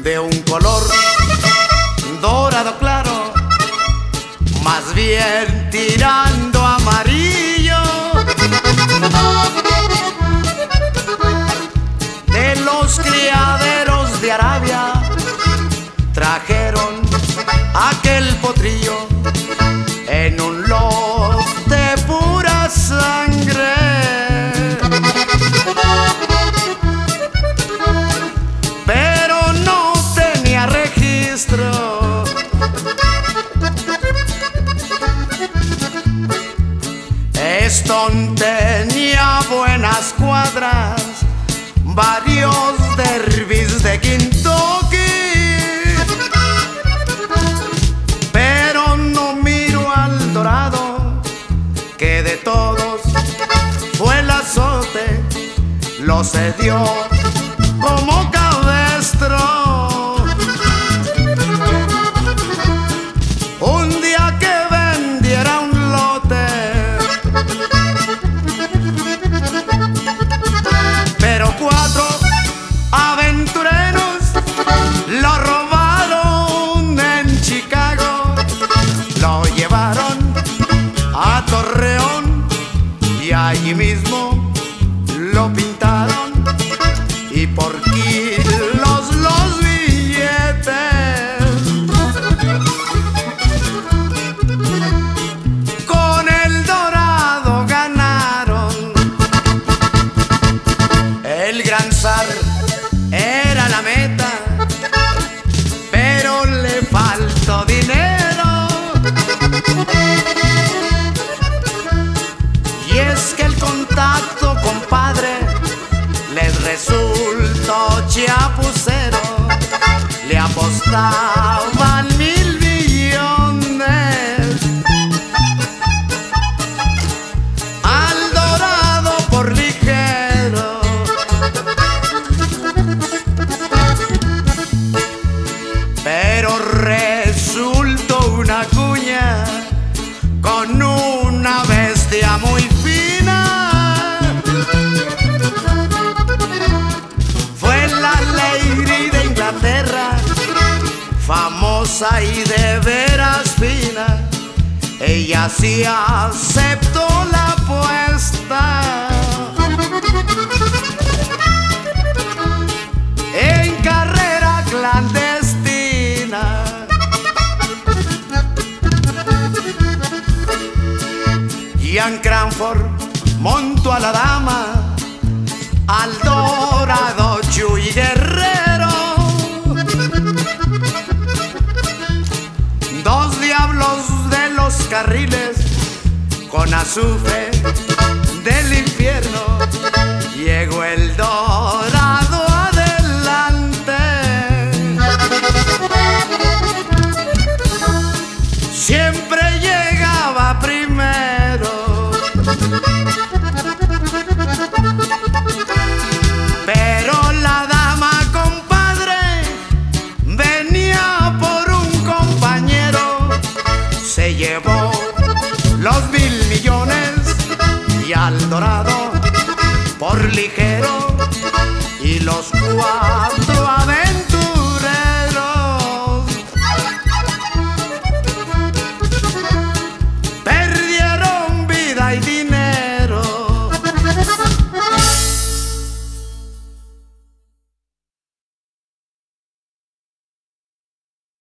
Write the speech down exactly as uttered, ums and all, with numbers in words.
de un color dorado claro, más bien tirando a amarillo. De los criaderos de Arabia trajeron aquel potrillo en un lot de pura sangre. Pero no tenía registro. Stone tenía buenas cuadras, varios derbis de Kentucky, pero no miro al Dorado, que de todos fue el azote, lo cedió como cabestro. Un día que vendiera un lote, pero cuatro aventureros lo robaron en Chicago, lo llevaron a Torreón y allí mismo lo pintaron, y por kilos los billetes. Con el Dorado ganaron. El gran zar era la meta, pero le faltó dinero. Y es que el contacto, compadre, les resultó chapucero. Le apostaban mil millones al Dorado por ligero. Pero resultó una cuña con una bestia muy fina. Fue la Lady de Inglaterra, famosa y de veras fina. Ella sí aceptó la apuesta. En carrera clandestina, Ian Cranford montó a la dama, al Dorado Chuy Guerrero. Dos diablos de los carriles con azufre del infierno. Llegó el Dorado adelante. Siempre llegaba primero, pero la dama, compadre, venía por un compañero. Se llevó los mil millones y al Dorado por ligero, y los cuatro